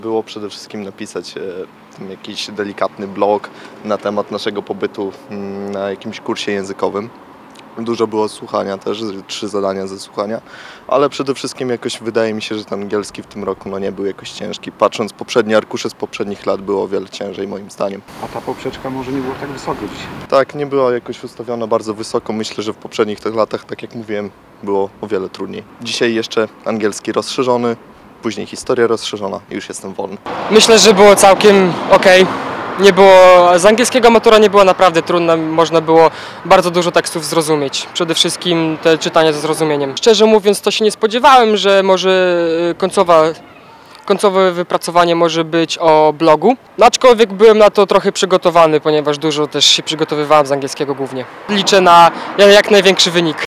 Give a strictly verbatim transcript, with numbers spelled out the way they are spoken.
Było przede wszystkim napisać e, tam jakiś delikatny blog na temat naszego pobytu mm, na jakimś kursie językowym. Dużo było słuchania też, trzy zadania ze słuchania, ale przede wszystkim jakoś wydaje mi się, że ten angielski w tym roku no, nie był jakoś ciężki. Patrząc poprzednie arkusze z poprzednich lat, było o wiele ciężej moim zdaniem. A ta poprzeczka może nie była tak wysoko dzisiaj. Tak, nie była jakoś ustawiona bardzo wysoko. Myślę, że w poprzednich tych latach, tak jak mówiłem, było o wiele trudniej. Dzisiaj jeszcze angielski rozszerzony, później historia rozszerzona i już jestem wolny. Myślę, że było całkiem ok. Nie było, z angielskiego matura nie była naprawdę trudna, można było bardzo dużo tekstów zrozumieć. Przede wszystkim te czytanie ze zrozumieniem. Szczerze mówiąc, to się nie spodziewałem, że może końcowa, końcowe wypracowanie może być o blogu. No, aczkolwiek byłem na to trochę przygotowany, ponieważ dużo też się przygotowywałem z angielskiego głównie. Liczę na jak największy wynik.